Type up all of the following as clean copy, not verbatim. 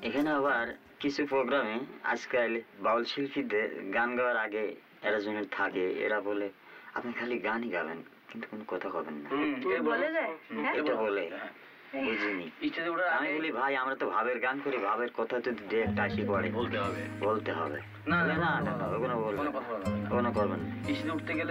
এখানে আবার কিছু প্রোগ্রামে আজকাল বাউল শিল্পীদের গান গাওয়ার আগে এরা জনের থাকে, এরা বলে আপনি খালি গানই গাবেন কিন্তু কোনো কথা কবেন না, এটা বলে বুঝিনি। আমি বলি ভাই আমরা তো ভাবের গান করি, ভাবের কথা যদি দু একটা আসি পড়ে বলতে হবে না না না কোনো কোনো করবেন না। স্টেজে উঠতে গেলে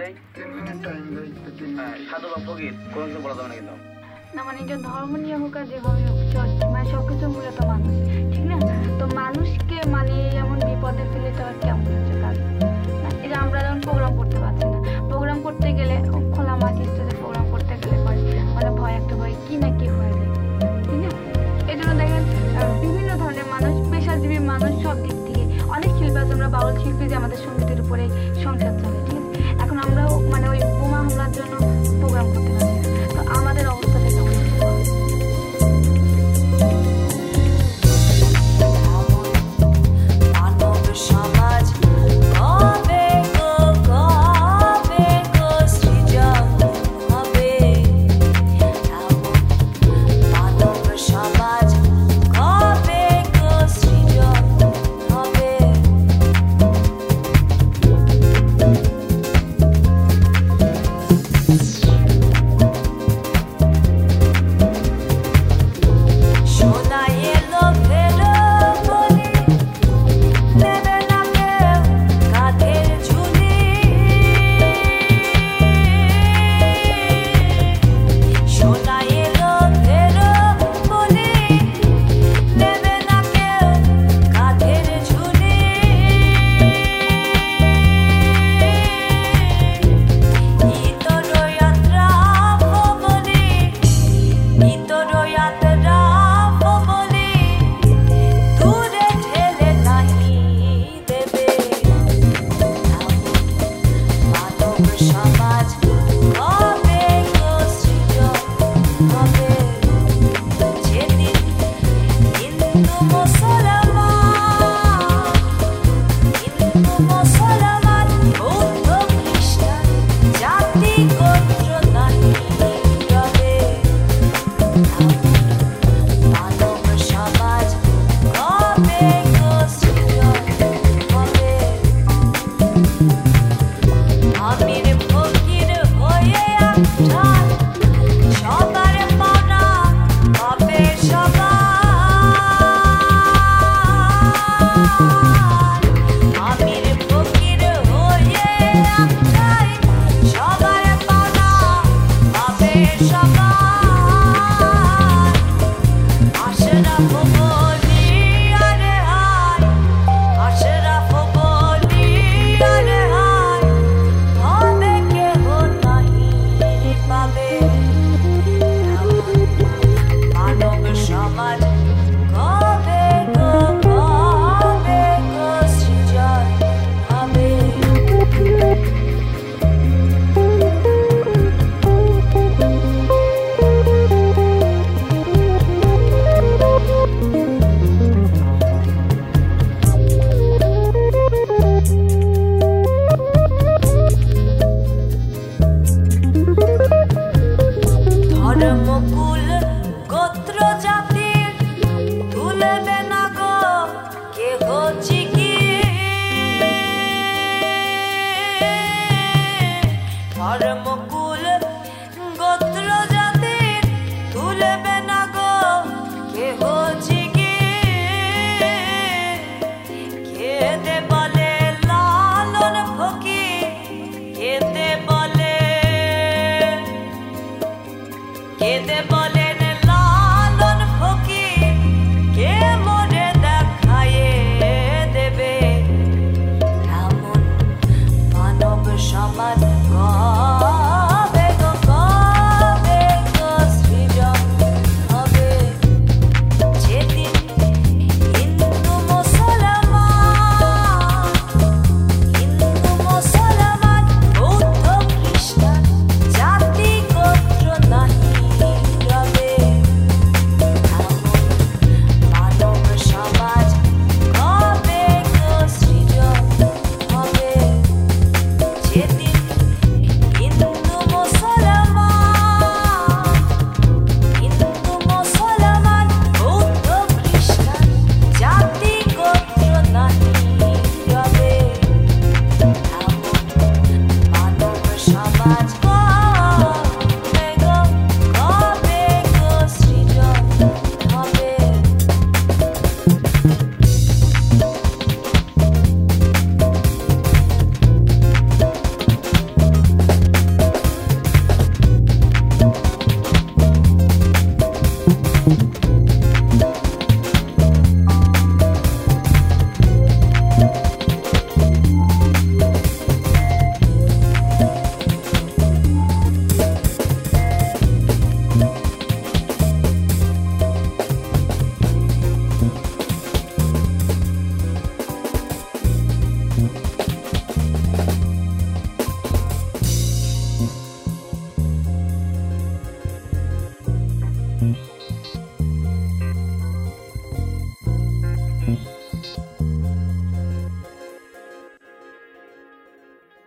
সাধু বা ফকির কোনো কিছু বলা যাবে না কিন্তু না, মানে এটা ধর্ম নিয়ে হোক আর যেভাবে হোক চর্চ মানে সবকিছু মূলত মানুষ, ঠিক না? তো মানুষকে মানে এমন বিপদে ফেলে তো আর কেমন হচ্ছে কাজ না। এই যে আমরা যখন প্রোগ্রাম করতে পারছি না, প্রোগ্রাম করতে গেলে খোলা মাঠে স্টেজে প্রোগ্রাম করতে গেলে মানে ভয় একটা ভয় কি না কি হয়ে যায়, ঠিক না? এই জন্য দেখেন বিভিন্ন ধরনের মানুষ, পেশাজীবী মানুষ, সব দিক থেকে অনেক শিল্পী আছে। আমরা বাউল শিল্পী যে আমাদের সঙ্গীতের উপরে সংসার চলে, ঠিক আছে? এখন আমরাও মানে ওই বোমা হামলার জন্য প্রোগ্রাম করতে পারছি না, তো আমাদের অবস্থাটা কেমন হতে পারে? ধর্মকুল গোত্র জাতির তুলে